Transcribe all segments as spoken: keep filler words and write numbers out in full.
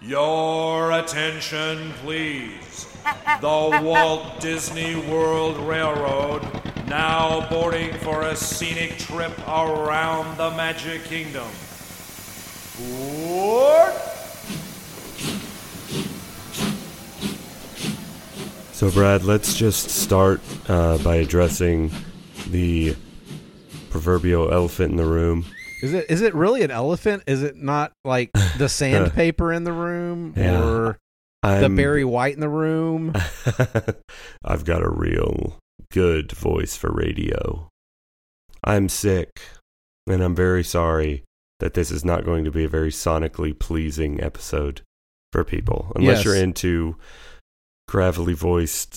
Your attention, please. The Walt Disney World Railroad now boarding for a scenic trip around the Magic Kingdom. Board! So, Brad, let's just start uh, by addressing the proverbial elephant in the room. Is it is it really an elephant? Is it not like the sandpaper in the room yeah, or I'm, the Barry White in the room? I've got a real good voice for radio. I'm sick, and I'm very sorry that this is not going to be a very sonically pleasing episode for people. Unless Yes. you're into gravelly voiced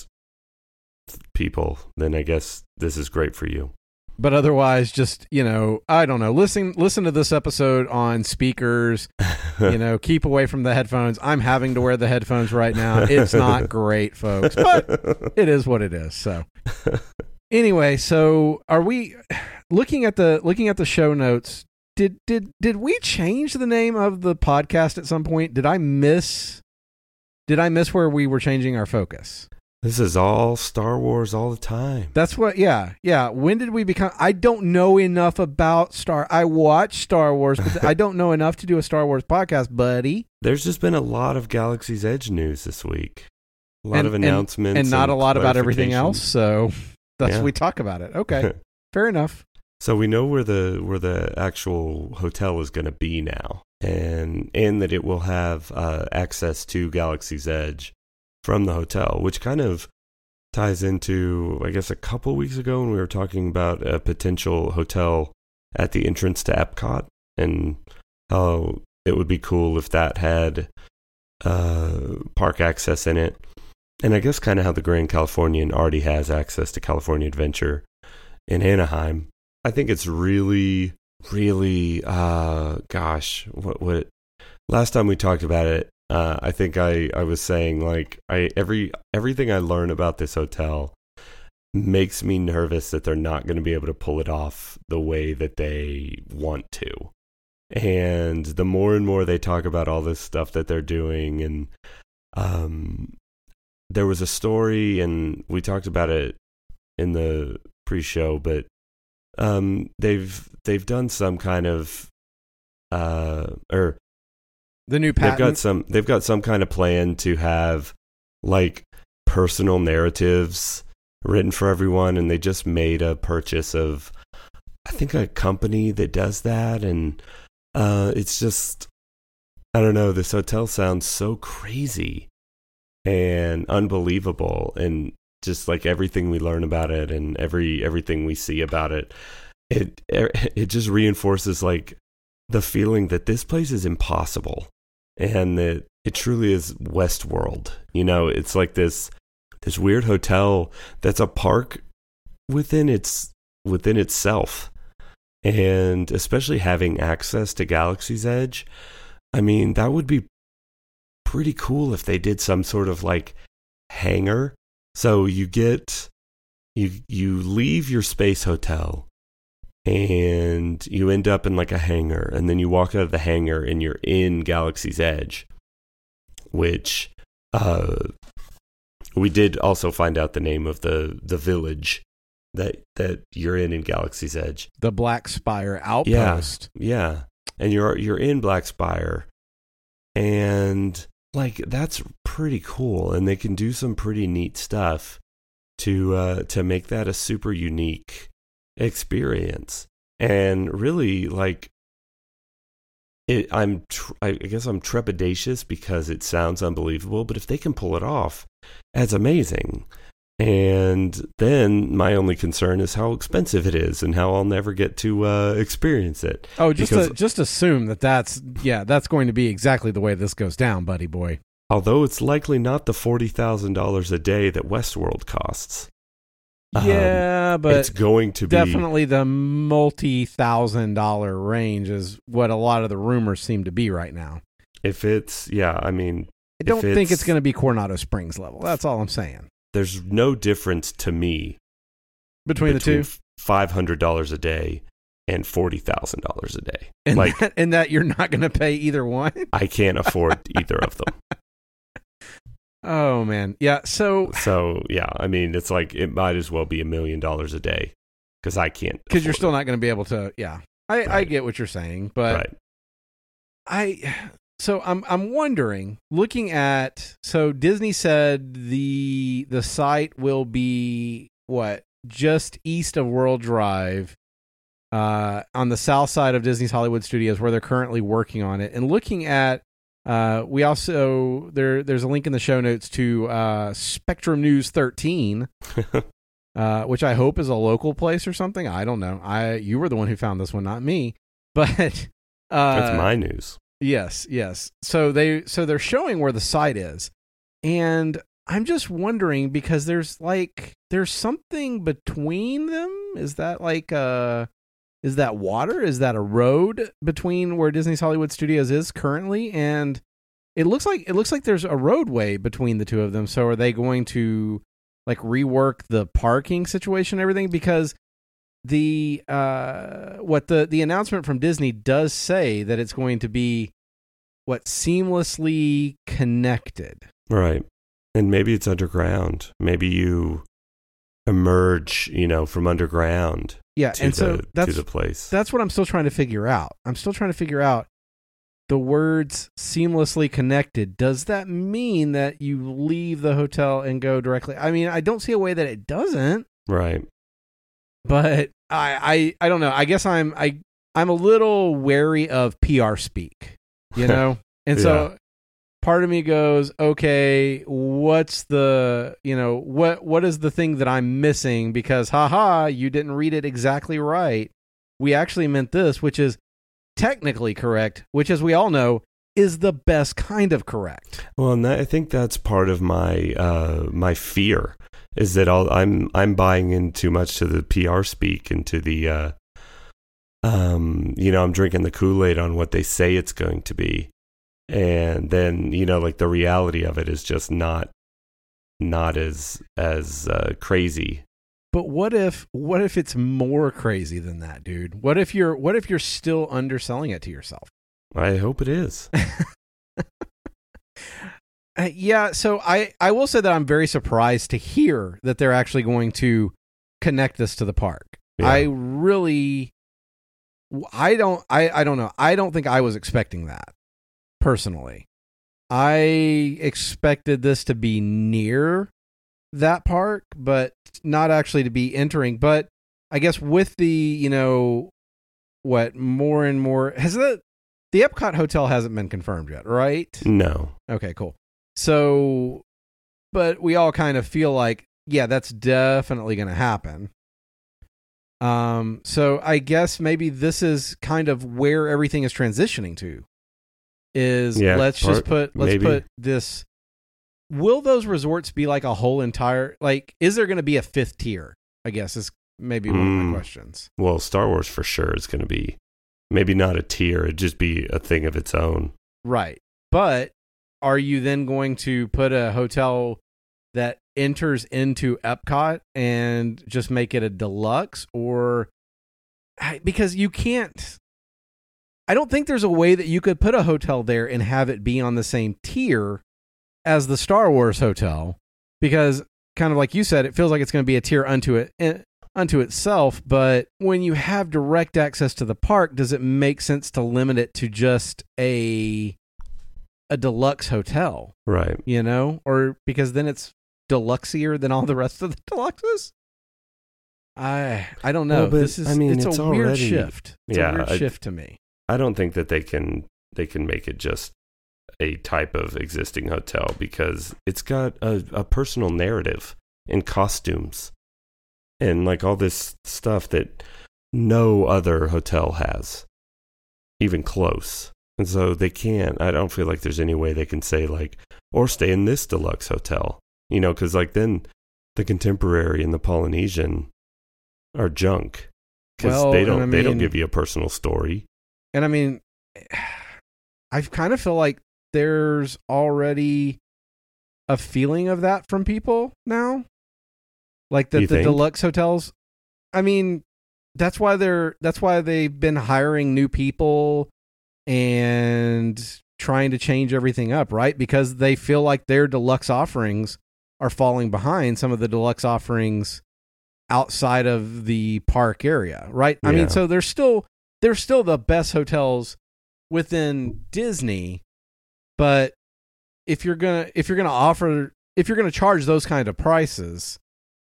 people, then I guess this is great for you. But otherwise, just, you know, I don't know. Listen, listen to this episode on speakers. You know, keep away from the headphones. I'm having to wear the headphones right now. It's not great, folks, but it is what it is. So, anyway, so are we looking at the looking at the show notes? Did did did we change the name of the podcast at some point? Did I miss? Did I miss where we were changing our focus? This is all Star Wars all the time. That's what, yeah, yeah. When did we become, I don't know enough about Star, I watch Star Wars, but I don't know enough to do a Star Wars podcast, buddy. There's just been a lot of Galaxy's Edge news this week. A lot and, of announcements. And, and not and a lot about everything clarifications. else, so that's Yeah. we talk about it. Okay, fair enough. So we know where the where the actual hotel is going to be now, and and that it will have uh, access to Galaxy's Edge from the hotel, which kind of ties into, I guess, a couple weeks ago when we were talking about a potential hotel at the entrance to Epcot, and how it would be cool if that had uh, park access in it. And I guess kind of how the Grand Californian already has access to California Adventure in Anaheim. I think it's really, really, uh, gosh, what, what, last time we talked about it, uh, I think I, I was saying, like, I, every, everything I learn about this hotel makes me nervous that they're not going to be able to pull it off the way that they want to. And the more and more they talk about all this stuff that they're doing, and, um, there was a story, and we talked about it in the pre-show, but Um, they've they've done some kind of, uh, or The new they've patent. got some they've got some kind of plan to have like personal narratives written for everyone, and they just made a purchase of, I think, a company that does that, and uh, it's just, I don't know. This hotel sounds so crazy and unbelievable, and just like everything we learn about it and every everything we see about it, it it just reinforces like the feeling that this place is impossible, and that it truly is Westworld. You know, it's like this this weird hotel that's a park within its within itself, and especially having access to Galaxy's Edge. I mean, that would be pretty cool if they did some sort of like hangar. So you get, you you leave your space hotel, and you end up in like a hangar, and then you walk out of the hangar and you're in Galaxy's Edge, which uh, we did also find out the name of the, the village that that you're in in Galaxy's Edge. The Black Spire Outpost. Yeah, yeah, and you're you're in Black Spire, and like that's pretty cool, and they can do some pretty neat stuff to uh, to make that a super unique experience. And really, like, it, I'm tr- I guess I'm trepidatious because it sounds unbelievable, but if they can pull it off, that's amazing. And then my only concern is how expensive it is and how I'll never get to uh, experience it. Oh, just Because- to, just assume that that's yeah, that's going to be exactly the way this goes down, buddy boy. Although it's likely not the forty thousand dollars a day that Westworld costs. Yeah, Um, but it's going to be definitely the multi-thousand dollar range is what a lot of the rumors seem to be right now. if it's yeah. I mean, I don't if think it's it's- going to be Coronado Springs level. That's all I'm saying. there's no difference to me Between, the two, five hundred dollars a day and forty thousand dollars a day. And like, that, and that you're not going to pay either one? I can't afford either of them. Oh, man. Yeah, so... So, yeah, I mean, it's like, it might as well be a million dollars a day, because I can't. Because you're still it. not going to be able to, yeah. I, right. I get what you're saying, but right. I... So I'm I'm wondering, looking at... So Disney said the the site will be, what, just east of World Drive, uh, on the south side of Disney's Hollywood Studios, where they're currently working on it. And looking at... Uh, we also there. There's a link in the show notes to uh, Spectrum News thirteen, uh, which I hope is a local place or something. I don't know. I you were the one who found this one, not me. But uh, that's my news. Yes, yes. So they so they're showing where the site is, and I'm just wondering because there's like there's something between them. Is that like uh Is that water? Is that a road between where Disney's Hollywood Studios is currently? And it looks like it looks like there's a roadway between the two of them. So are they going to like rework the parking situation and everything? Because the uh, what the the announcement from Disney does say that it's going to be what seamlessly connected. Right. And maybe it's underground. Maybe you emerge, you know, from underground. Yeah, to and the, so that's to the place. That's what I'm still trying to figure out. I'm still trying to figure out the words seamlessly connected. Does that mean that you leave the hotel and go directly? I mean, I don't see a way that it doesn't. Right. But I I, I don't know. I guess I'm I I'm a little wary of P R speak, you know? And so yeah. part of me goes, okay, what's the, you know, what what is the thing that I'm missing? Because, haha, you didn't read it exactly right. We actually meant this, which is technically correct, which, as we all know, is the best kind of correct. Well, and that, I think that's part of my uh, my fear is that I'll, I'm I'm buying in too much to the P R speak and to the, uh, um, you know, I'm drinking the Kool-Aid on what they say it's going to be. And then, you know, like the reality of it is just not not as as uh, crazy. But what if what if it's more crazy than that, dude? What if you're what if you're still underselling it to yourself? I hope it is. uh, yeah, so I, I will say that I'm very surprised to hear that they're actually going to connect this to the park. Yeah. I really I don't I, I don't know. I don't think I was expecting that. Personally, I expected this to be near that park, but not actually to be entering. But I guess with the, you know, what more and more has the the Epcot hotel hasn't been confirmed yet, right? No. Okay, cool. So, but we all kind of feel like, yeah, that's definitely going to happen. Um, so I guess maybe this is kind of where everything is transitioning to. Is yeah, let's part, just put let's maybe. put this. Will those resorts be like a whole entire like? Is there going to be a fifth tier? I guess is maybe one mm, of my questions. Well, Star Wars for sure is going to be maybe not a tier; it'd just be a thing of its own. Right, but are you then going to put a hotel that enters into Epcot and just make it a deluxe, or because you can't? I don't think there's a way that you could put a hotel there and have it be on the same tier as the Star Wars hotel, because kind of like you said, it feels like it's going to be a tier unto it, unto itself. But when you have direct access to the park, does it make sense to limit it to just a a deluxe hotel? Right. You know, or because then it's deluxier than all the rest of the deluxes. I I don't know. Well, but, this is I mean, it's, it's a already, weird shift. It's yeah, a weird I, shift to me. I don't think that they can they can make it just a type of existing hotel because it's got a, a personal narrative and costumes and like all this stuff that no other hotel has, even close. And so they can't. I don't feel like there's any way they can say like, or stay in this deluxe hotel, you know, because like then the Contemporary and the Polynesian are junk because well, they don't I mean, they don't give you a personal story. And I mean, I kind of feel like there's already a feeling of that from people now. Like that the think? deluxe hotels, I mean, that's why they're that's why they've been hiring new people and trying to change everything up, right? Because they feel like their deluxe offerings are falling behind some of the deluxe offerings outside of the park area, right? I Yeah. mean, so they're still they're still the best hotels within Disney, but if you're gonna if you're gonna offer if you're gonna charge those kind of prices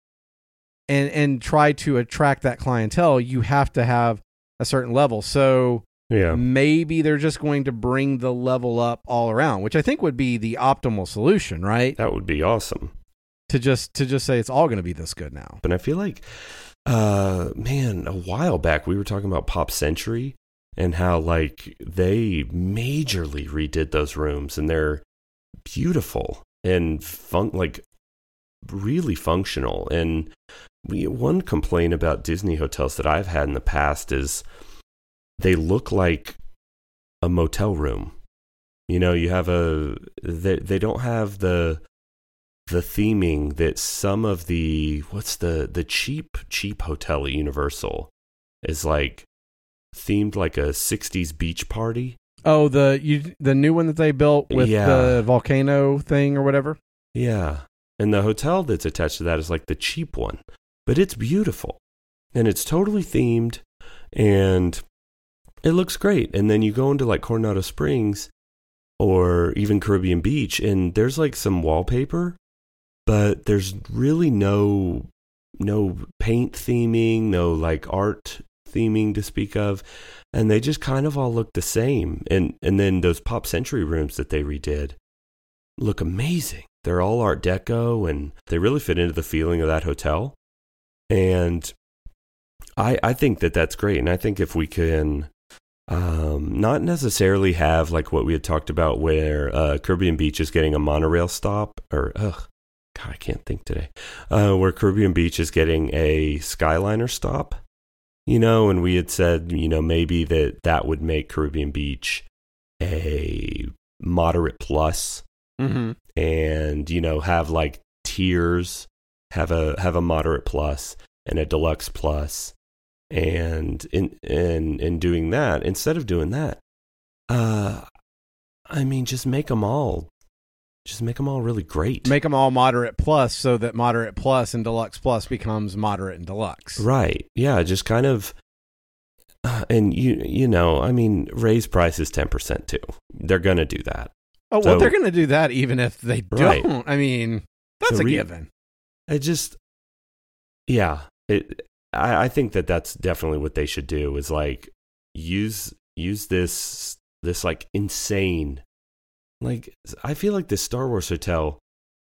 and and try to attract that clientele, you have to have a certain level. So Yeah. maybe they're just going to bring the level up all around, which I think would be the optimal solution, right? That would be awesome. To just to just say it's all going to be this good now. But I feel like, uh, man, a while back we were talking about Pop Century and how like they majorly redid those rooms and they're beautiful and fun, like really functional. And we, one complaint about Disney hotels that I've had in the past is they look like a motel room. You know, you have a they they don't have the the theming that some of the what's the the cheap cheap hotel at Universal is like themed like a sixties beach party. Oh, the you the new one that they built with Yeah. the volcano thing or whatever. Yeah. And the hotel that's attached to that is like the cheap one. But it's beautiful. And it's totally themed and it looks great. And then you go into like Coronado Springs or even Caribbean Beach and there's like some wallpaper, but there's really no no paint theming, no like art theming to speak of. And they just kind of all look the same. And and then those Pop Century rooms that they redid look amazing. They're all Art Deco and they really fit into the feeling of that hotel. And I I think that that's great. And I think if we can um, not necessarily have like what we had talked about where uh, Caribbean Beach is getting a monorail stop or, ugh, God, I can't think today, uh, where Caribbean Beach is getting a Skyliner stop, you know, and we had said, you know, maybe that that would make Caribbean Beach a moderate plus. Mm-hmm. And you know have like tiers, have a have a moderate plus and a deluxe plus, and in in in doing that instead of doing that, uh, I mean just make them all, just make them all really great. Make them all moderate plus, so that moderate plus and deluxe plus becomes moderate and deluxe. Right? Yeah, just kind of, uh, and you you know I mean raise prices ten percent too. They're gonna do that. Oh, well, So- they're going to do that even if they Right. don't. I mean, that's So a re- given. I just, yeah, it. I, I think that that's definitely what they should do is like use use this this like insane, like I feel like this Star Wars hotel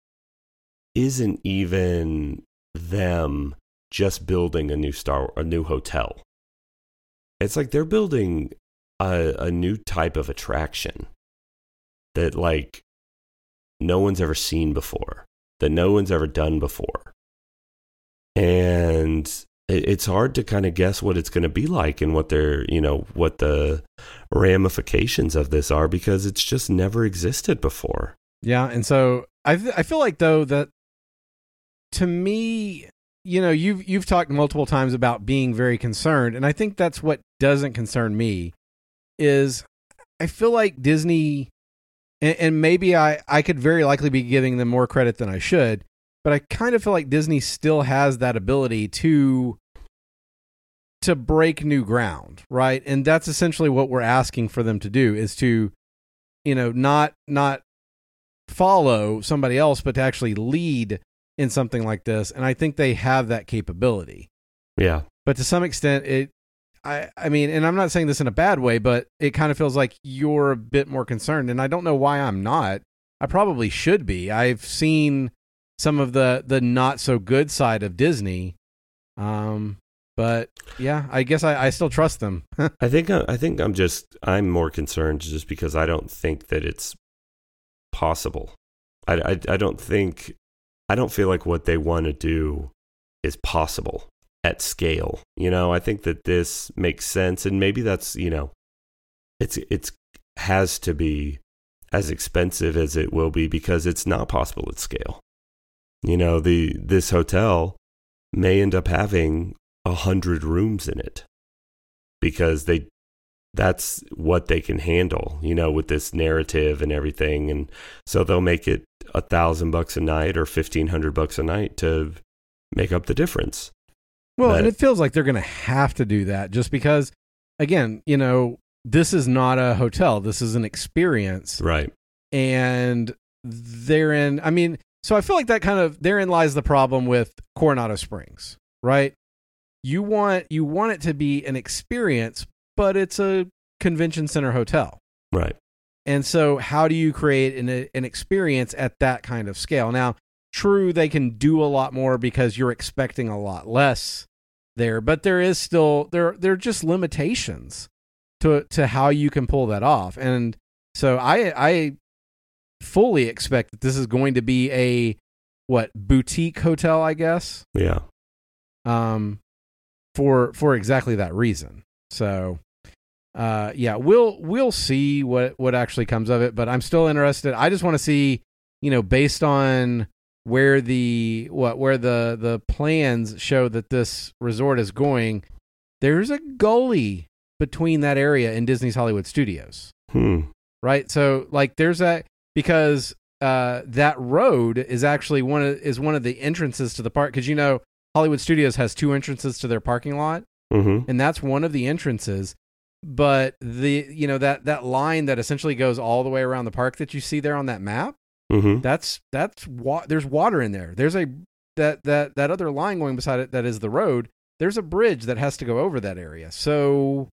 isn't even them just building a new Star a new hotel. It's like they're building a, a new type of attraction that like no one's ever seen before, that no one's ever done before. And it, it's hard to kind of guess what it's going to be like and what they're, you know, what the ramifications of this are because it's just never existed before. Yeah, and so I th- I feel like though that to me, you know, you've you've talked multiple times about being very concerned, and I think that's what doesn't concern me is I feel like Disney, and, and maybe I, I could very likely be giving them more credit than I should, but I kind of feel like Disney still has that ability to to break new ground, right? And that's essentially what we're asking for them to do is to, you know, not not follow somebody else, but to actually lead in something like this. And I think they have that capability. Yeah. But to some extent, it, I, I mean, and I'm not saying this in a bad way, but it kind of feels like you're a bit more concerned. And I don't know why I'm not. I probably should be. I've seen some of the, the not so good side of Disney. Um, but yeah, I guess I, I still trust them. I think I think I'm just I'm more concerned just because I don't think that it's possible. I, I, I don't think I don't feel like what they want to do is possible at scale. You know, I think that this makes sense, and maybe that's you know, it's it's has to be as expensive as it will be because it's not possible at scale. You know, the this hotel may end up having a hundred rooms in it because they that's what they can handle, you know, with this narrative and everything. And so they'll make it a thousand bucks a night or fifteen hundred bucks a night to make up the difference. Well, But- and it feels like they're going to have to do that just because, again, you know, this is not a hotel. This is an experience. Right. And therein, I mean, so I feel like that kind of, therein lies the problem with Coronado Springs, right? You want, you want it to be an experience, but it's a convention center hotel. Right. And so how do you create an, an experience at that kind of scale? Now, true, they can do a lot more because you're expecting a lot less there, but there is still, there, there are just limitations to, to how you can pull that off. And so I, I fully expect that this is going to be a, what, boutique hotel, I guess, Yeah. um, for, for exactly that reason. So, uh, yeah, we'll, we'll see what, what actually comes of it, but I'm still interested. I just want to see, you know, based on where the, what, where the, the plans show that this resort is going, there's a gully between that area and Disney's Hollywood Studios, Hmm. right? So like there's that, because, uh, that road is actually one of, is one of the entrances to the park. Cause you know, Hollywood Studios has two entrances to their parking lot. Mm-hmm. And that's one of the entrances. But the, you know, that, that line that essentially goes all the way around the park that you see there on that map, Mm-hmm. that's, that's wa- there's water in there. There's a, that, that, that other line going beside it that is the road. There's a bridge that has to go over that area. So,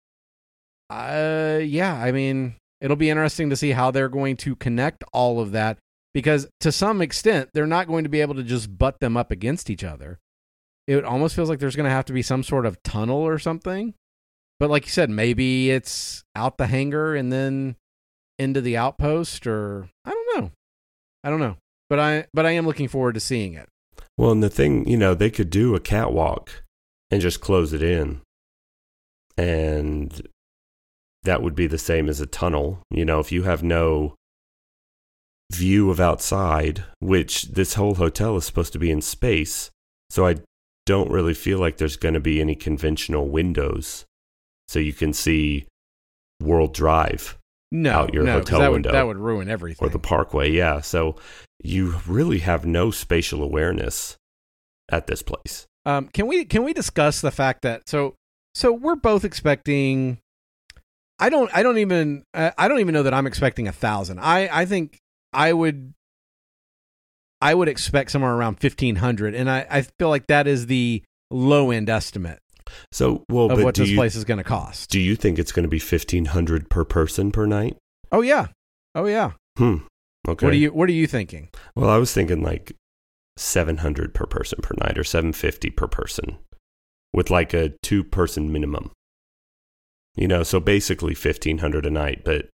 uh, yeah, I mean, it'll be interesting to see how they're going to connect all of that, because to some extent, they're not going to be able to just butt them up against each other. It almost feels like there's going to have to be some sort of tunnel or something. But like you said, maybe it's out the hangar and then into the outpost, or I don't know. I don't know. But I but I am looking forward to seeing it. Well, and the thing, you know, they could do a catwalk and just close it in. And that would be the same as a tunnel. You know, if you have no view of outside, which this whole hotel is supposed to be in space. So I don't really feel like there's going to be any conventional windows. So you can see World Drive. No, Out your no, 'cause hotel that window. would that would ruin everything. Or the parkway, yeah. So you really have no spatial awareness at this place. Um, can we can we discuss the fact that so so we're both expecting? I don't I don't even uh, I don't even know that I'm expecting a thousand. I I think I would I would expect somewhere around fifteen hundred, and I I feel like that is the low end estimate So, well, of but what do this you, place is going to cost. do you think it's going to be fifteen hundred per person per night? Oh yeah, oh yeah. Hmm. Okay. What are you What are you thinking? Well, I was thinking like seven hundred per person per night or seven fifty per person with like a two person minimum. You know, so basically fifteen hundred a night, but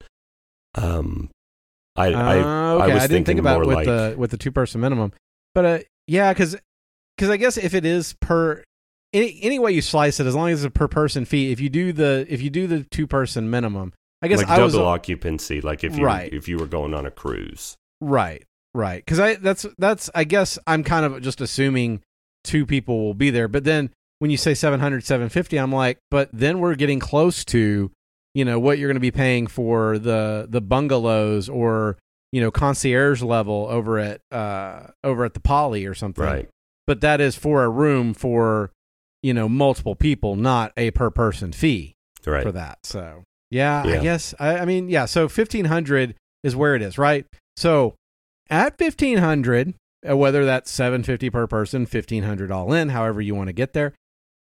um I Uh, I okay, I was I didn't thinking think about more it with like the with the two person minimum, but uh, yeah, because because I guess if it is per any any way you slice it, as long as it's a per person fee, if you do the if you do the two person minimum, I guess like I double was occupancy, like if you Right. if you were going on a cruise. right, right, because I that's that's I guess I'm kind of just assuming two people will be there, but then when you say seven hundred, seven fifty, I'm like, but then we're getting close to, you know, what you're going to be paying for the the bungalows or, you know, concierge level over at uh over at the Poly or something. Right. But that is for a room for, you know, multiple people, not a per person fee Right. for that. So yeah, Yeah. I guess I, I mean, yeah, so fifteen hundred is where it is, right? So at fifteen hundred, uh, whether that's seven fifty per person, fifteen hundred all in, however you want to get there.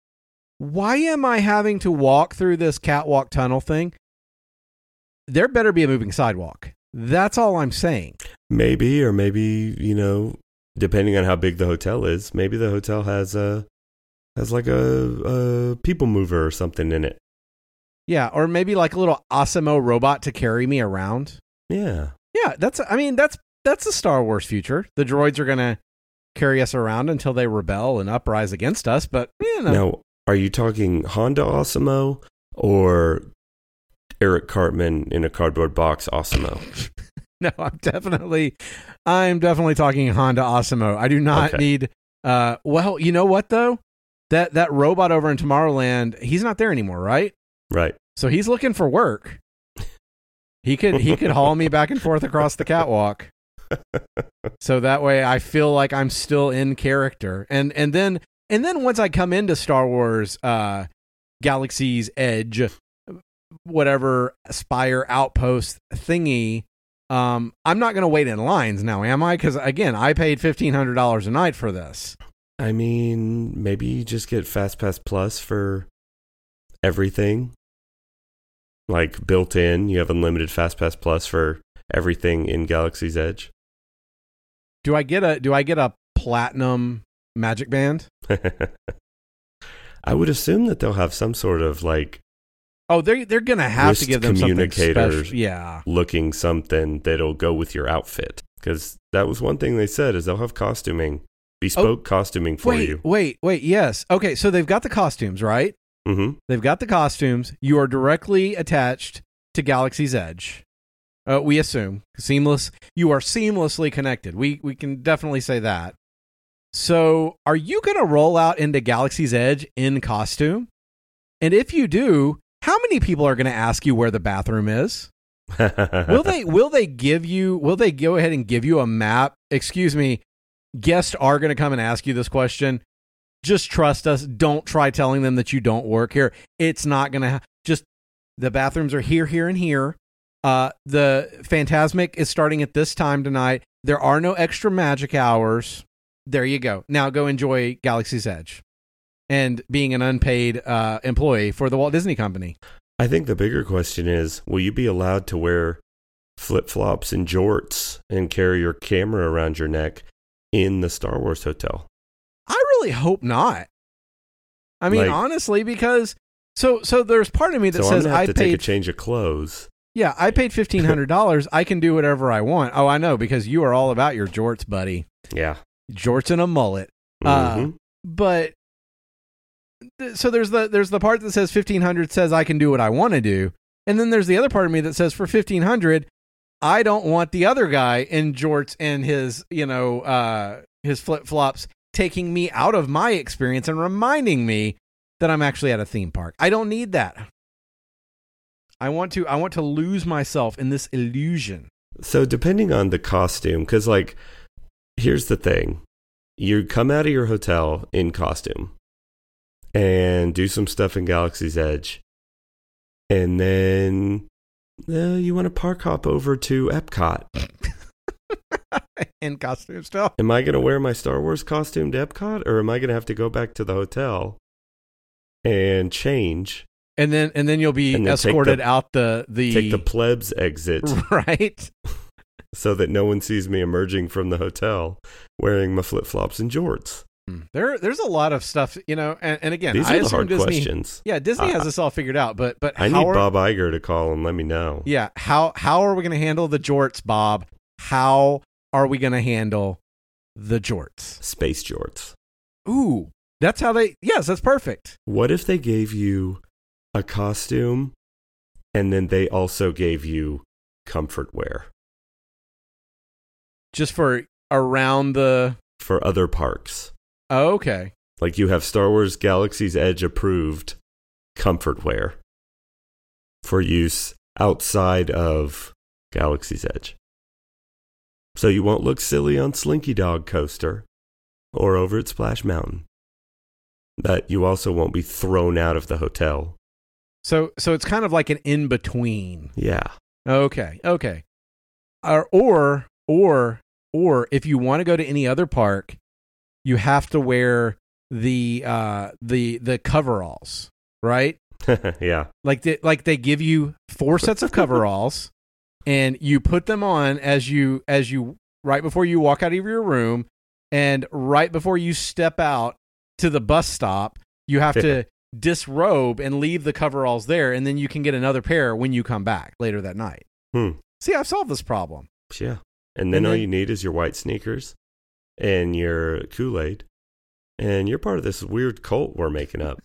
Why am I having to walk through this catwalk tunnel thing? There better be a moving sidewalk. That's all I'm saying. Maybe, or maybe, you know, depending on how big the hotel is, maybe the hotel has a has like a, a people mover or something in it. Yeah, or maybe like a little Asimo robot to carry me around. Yeah. Yeah, that's I mean, that's that's the Star Wars future. The droids are going to carry us around until they rebel and uprise against us, but you know. Now, are you talking Honda Osimo or Eric Cartman in a cardboard box Osimo? No, I'm definitely, I'm definitely talking Honda Asimo. I do not Okay. need. Uh, well, you know what though? that that robot over in Tomorrowland, he's not there anymore, right? Right. So he's looking for work. He could he could haul me back and forth across the catwalk. So that way I feel like I'm still in character. And and then and then once I come into Star Wars uh, Galaxy's Edge, whatever Spire Outpost thingy, um, I'm not going to wait in lines now, am I? Because again, I paid fifteen hundred dollars a night for this. I mean, maybe you just get FastPass Plus for everything. Like built in, you have unlimited FastPass Plus for everything in Galaxy's Edge. Do I get a Do I get a platinum Magic Band? I would assume that they'll have some sort of like oh they're they're gonna have to give them something special. Yeah, looking something that'll go with your outfit, because that was one thing they said is they'll have costuming, bespoke oh, costuming for wait, you. Wait, wait, yes, okay. So they've got the costumes, right? Mm-hmm. They've got the costumes. You are directly attached to Galaxy's Edge. Uh, we assume seamless. You are seamlessly connected. We we can definitely say that. So, are you going to roll out into Galaxy's Edge in costume? And if you do, how many people are going to ask you where the bathroom is? will they will they give you will they go ahead and give you a map? Excuse me, guests are going to come and ask you this question. Just trust us. Don't try telling them that you don't work here. It's not going to ha- just the bathrooms are here, here, and here. Uh, the Phantasmic is starting at this time tonight. There are no extra magic hours. There you go. Now go enjoy Galaxy's Edge and being an unpaid uh, employee for the Walt Disney Company. I think the bigger question is, will you be allowed to wear flip-flops and jorts and carry your camera around your neck in the Star Wars hotel? I really hope not. I mean, like, honestly, because so so there's part of me that so says I'm gonna have I to paid take a change of clothes. Yeah, I paid fifteen hundred dollars. I can do whatever I want. Oh, I know, because you are all about your jorts, buddy. Yeah, jorts and a mullet. Mm-hmm. Uh, but th- so there's the there's the part that says fifteen hundred says I can do what I want to do, and then there's the other part of me that says for fifteen hundred, I don't want the other guy in jorts and his you know uh, his flip flops taking me out of my experience and reminding me that I'm actually at a theme park. I don't need that. I want to I want to lose myself in this illusion. So depending on the costume, because like, here's the thing. You come out of your hotel in costume and do some stuff in Galaxy's Edge. And then uh, you want to park hop over to Epcot. In costume still. Am I going to wear my Star Wars costume to Epcot, or am I going to have to go back to the hotel and change? And then and then you'll be then escorted the, out the, the... Take the plebs exit. Right. So that no one sees me emerging from the hotel wearing my flip-flops and jorts. There, There's a lot of stuff, you know, and, and again, These I are the hard Disney, questions. Yeah, Disney has uh, this all figured out, but but I how need are, Bob Iger to call and let me know. Yeah, how how are we going to handle the jorts, Bob? How are we going to handle the jorts? Space jorts. Ooh, that's how they, yes, that's perfect. What if they gave you a costume and then they also gave you comfort wear? Just for around the... For other parks. Oh, okay. Like you have Star Wars Galaxy's Edge approved comfort wear for use outside of Galaxy's Edge. So you won't look silly on Slinky Dog Coaster or over at Splash Mountain. But you also won't be thrown out of the hotel. So so it's kind of like an in-between. Yeah. Okay, okay. Or, or, or, or if you want to go to any other park, you have to wear the uh, the the coveralls, right? Yeah. Like they, like they give you four sets of coveralls, and you put them on as you as you right before you walk out of your room, and right before you step out to the bus stop, you have to disrobe and leave the coveralls there, and then you can get another pair when you come back later that night. Hmm. See, I've solved this problem. Yeah. And then, And all then- you need is your white sneakers and your Kool-Aid. And you're part of this weird cult we're making up.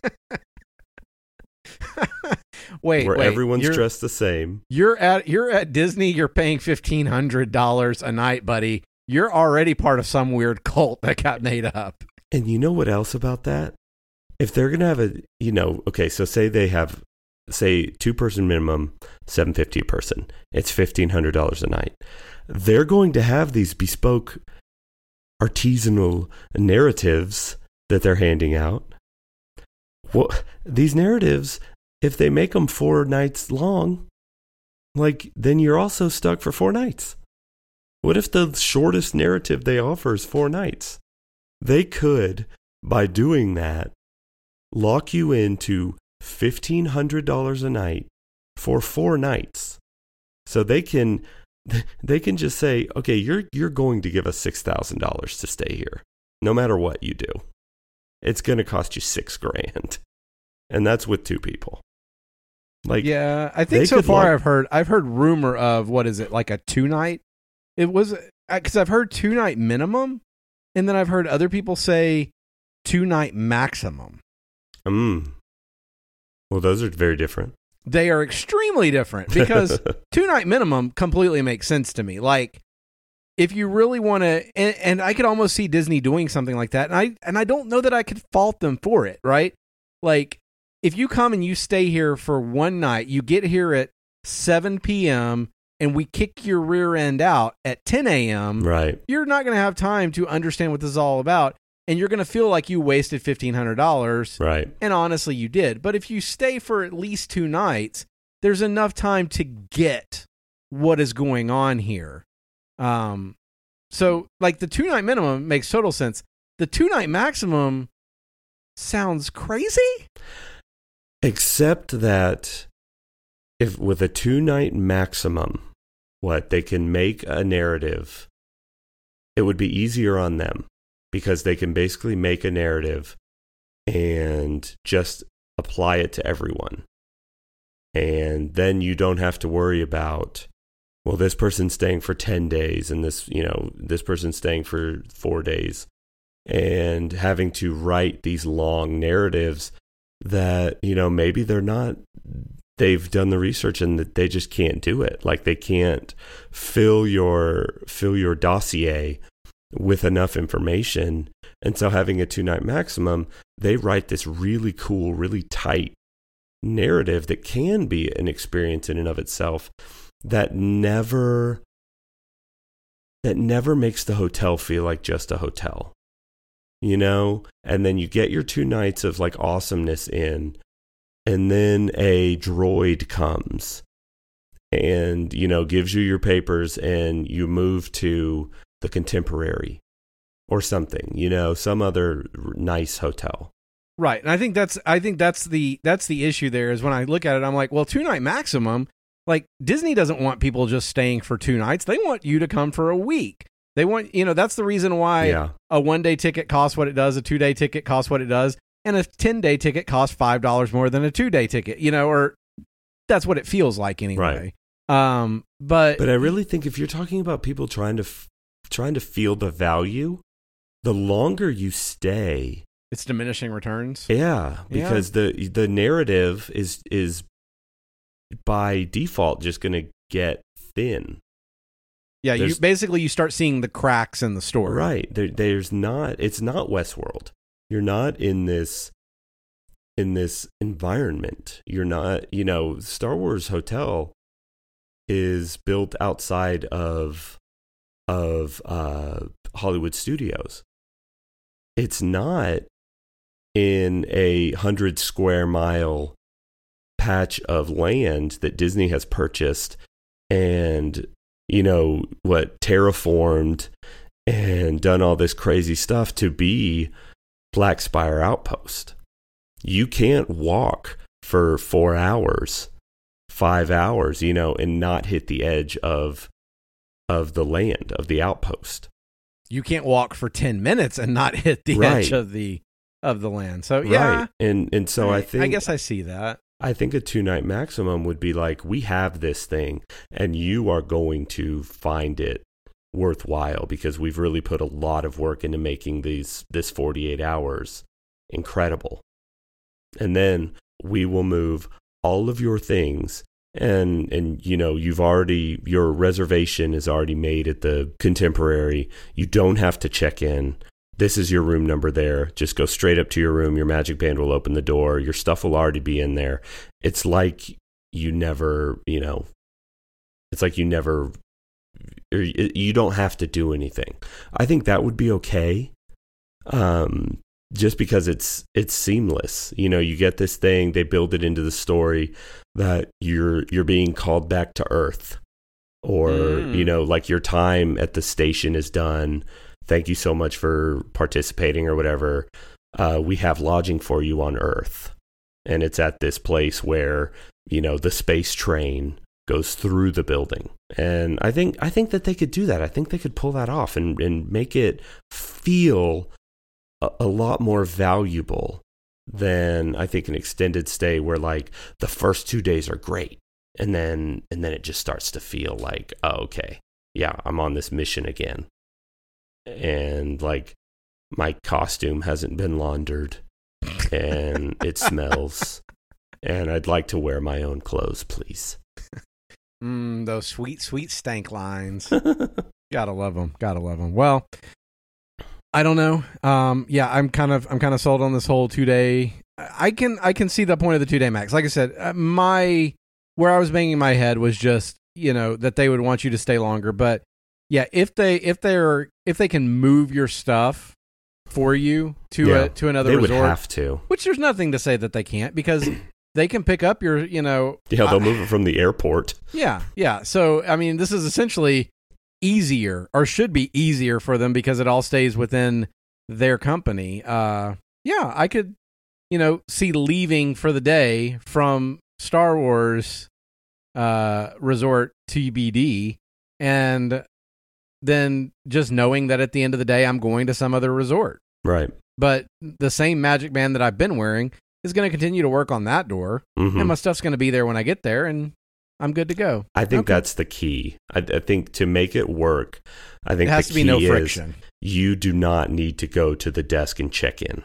wait, where wait, everyone's you're, dressed the same. You're at you're at Disney. You're paying fifteen hundred dollars a night, buddy. You're already part of some weird cult that got made up. And you know what else about that? if they're going to have a, you know, okay, so say they have, say, two-person minimum, seven hundred fifty dollars a person. It's fifteen hundred dollars a night. They're going to have these bespoke artisanal narratives that they're handing out. Well, these narratives, if they make them four nights long, like, then you're also stuck for four nights. What if the shortest narrative they offer is four nights? They could, by doing that, lock you into fifteen hundred dollars a night for four nights. So they can they can just say, okay, you're you're going to give us six thousand dollars to stay here, no matter what you do. It's going to cost you six grand, and that's with two people. Like, yeah, I think so far lock- I've heard I've heard rumor of what is it like a two night. It was because I've heard two night minimum, and then I've heard other people say two night maximum. Mm. Well, those are very different. They are extremely different because two night minimum completely makes sense to me. Like, if you really want to, and, and I could almost see Disney doing something like that, and I and I don't know that I could fault them for it, right? Like, if you come and you stay here for one night, you get here at seven p.m. and we kick your rear end out at ten a.m., right? You're not going to have time to understand what this is all about, and you're going to feel like you wasted fifteen hundred dollars. Right. And honestly, you did. But if you stay for at least two nights, there's enough time to get what is going on here. Um, so, like, the two-night minimum makes total sense. The two-night maximum sounds crazy? Except that if with a two-night maximum, what, they can make a narrative, it would be easier on them because they can basically make a narrative and just apply it to everyone. And then you don't have to worry about, well, this person's staying for ten days and this, you know, this person's staying for four days and having to write these long narratives that, you know, maybe they're not, they've done the research and that they just can't do it. Like, they can't fill your, fill your dossier with enough information. And so having a two night maximum, they write this really cool, really tight narrative that can be an experience in and of itself that never that never makes the hotel feel like just a hotel, you know? And then you get your two nights of like awesomeness in, and then a droid comes and, you know, gives you your papers and you move to the Contemporary or something, you know, some other nice hotel. Right. And I think that's I think that's the that's the issue there is when I look at it, I'm like, well, two night maximum, like Disney doesn't want people just staying for two nights. They want you to come for a week. They want, you know, that's the reason why yeah. a one day ticket costs what it does, a two day ticket costs what it does, and a ten day ticket costs five dollars more than a two day ticket, you know, or that's what it feels like anyway. Right. Um, but but I really think if you're talking about people trying to f- trying to feel the value, the longer you stay, it's diminishing returns. Yeah, because yeah. the the narrative is is by default just going to get thin. Yeah, there's, you basically you start seeing the cracks in the story. Right. There, there's not. It's not Westworld. You're not in this in this environment. You're not. You know, Star Wars Hotel is built outside of of uh, Hollywood Studios. It's not in a hundred square mile patch of land that Disney has purchased and, you know, what, terraformed and done all this crazy stuff to be Black Spire Outpost. You can't walk for four hours, five hours, you know, and not hit the edge of of the land, of the outpost. You can't walk for ten minutes and not hit the right. edge of the of the land. So yeah, right. and and so I, I think I guess I see that. I think a two night maximum would be like, we have this thing, and you are going to find it worthwhile because we've really put a lot of work into making these this forty-eight hours incredible, and then we will move all of your things. And, and you know, you've already, your reservation is already made at the Contemporary. You don't have to check in. this is your room number there. Just go straight up to your room. Your magic band will open the door. Your stuff will already be in there. It's like you never, you know, it's like you never, you don't have to do anything. I think that would be okay. Um, just because it's, it's seamless. You know, you get this thing, they build it into the story that you're, you're being called back to Earth, or, mm. you know, like your time at the station is done. Thank you so much for participating or whatever. Uh, we have lodging for you on Earth. And it's at this place where, you know, the space train goes through the building. And I think I think that they could do that. I think they could pull that off and, and make it feel a, a lot more valuable than, I think, an extended stay where, like, the first two days are great. And then and then it just starts to feel like, oh, okay, yeah, I'm on this mission again. And like my costume hasn't been laundered and it smells, and I'd like to wear my own clothes, please. Mm, those sweet, sweet stank lines. Gotta love them. Gotta love them. Well, I don't know. Um, yeah, I'm kind of, I'm kind of sold on this whole two day. I can, I can see the point of the two day max. Like I said, uh, my, where I was banging my head was just, you know, that they would want you to stay longer, but yeah, if they if they're if they can move your stuff for you to yeah, a to another they resort, would have to. Which there's nothing to say that they can't, because they can pick up your, you know, yeah, they'll uh, move it from the airport. Yeah, yeah. So I mean, this is essentially easier, or should be easier for them, because it all stays within their company. Uh, yeah, I could, you know, see leaving for the day from Star Wars uh, Resort T B D, and then just knowing that at the end of the day, I'm going to some other resort. Right. But the same magic band that I've been wearing is going to continue to work on that door, mm-hmm. and my stuff's going to be there when I get there, and I'm good to go. I think okay. that's the key. I, I think to make it work, I think it has the to key be no is friction. You do not need to go to the desk and check in.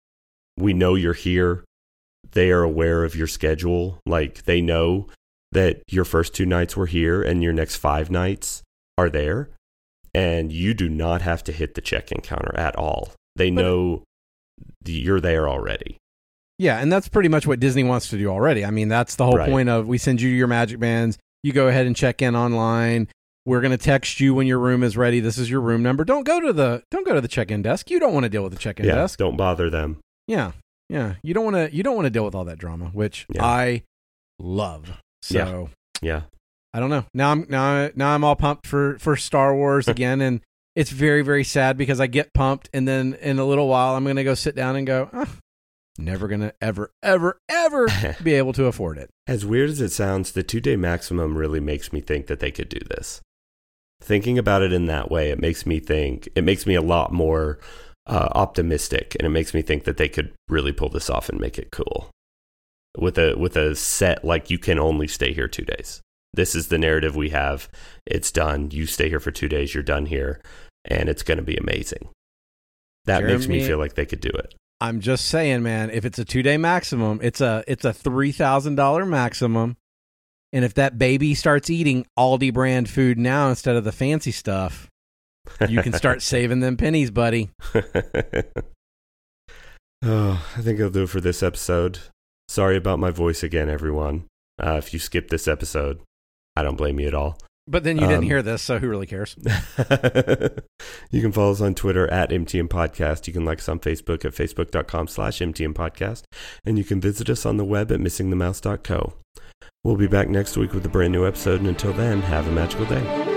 We know you're here. They are aware of your schedule. Like, they know that your first two nights were here and your next five nights are there. And you do not have to hit the check-in counter at all. They but, know you're there already. Yeah, and that's pretty much what Disney wants to do already. I mean, that's the whole right. point of, we send you your magic bands. You go ahead and check in online. We're going to text you when your room is ready. This is your room number. Don't go to the don't go to the check-in desk. You don't want to deal with the check-in yeah, desk. Don't bother them. Yeah, yeah. You don't want to. You don't want to deal with all that drama, which yeah. I love. So yeah. yeah. I don't know. Now I'm now now I'm all pumped for, for Star Wars again, and it's very, very sad because I get pumped, and then in a little while I'm going to go sit down and go, oh, never going to ever, ever, ever be able to afford it. As weird as it sounds, the two-day maximum really makes me think that they could do this. Thinking about it in that way, it makes me think, it makes me a lot more uh, optimistic, and it makes me think that they could really pull this off and make it cool. With a with a set, like, you can only stay here two days. This is the narrative we have. It's done. You stay here for two days. You're done here. And it's going to be amazing. That Jeremy, makes me feel like they could do it. I'm just saying, man, if it's a two-day maximum, it's a it's a three thousand dollars maximum. And if that baby starts eating Aldi brand food now instead of the fancy stuff, you can start saving them pennies, buddy. Oh, I think I'll do it for this episode. Sorry about my voice again, everyone. Uh, if you skipped this episode, I don't blame you at all. But then you um, didn't hear this, so who really cares? You can follow us on Twitter at M T M Podcast. You can like us on Facebook at facebook.com slash MTM Podcast. And you can visit us on the web at missing the mouse dot co. We'll be back next week with a brand new episode. And until then, have a magical day.